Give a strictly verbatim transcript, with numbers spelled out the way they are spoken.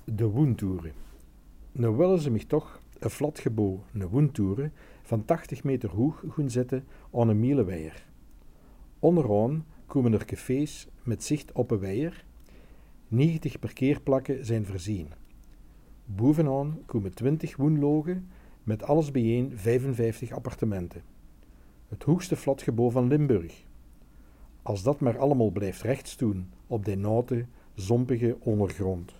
De woontoeren. Nu willen ze mij toch een flat gebouw, een woontoeren, van tachtig meter hoog gaan zetten aan een mielenweier. Onderaan komen er cafés met zicht op een weier. negentig parkeerplakken zijn voorzien. Bovenaan komen twintig woonlogen, met alles bijeen vijfenvijftig appartementen. Het hoogste flatgebouw van Limburg. Als dat maar allemaal blijft rechtstoen op die natte, zompige ondergrond.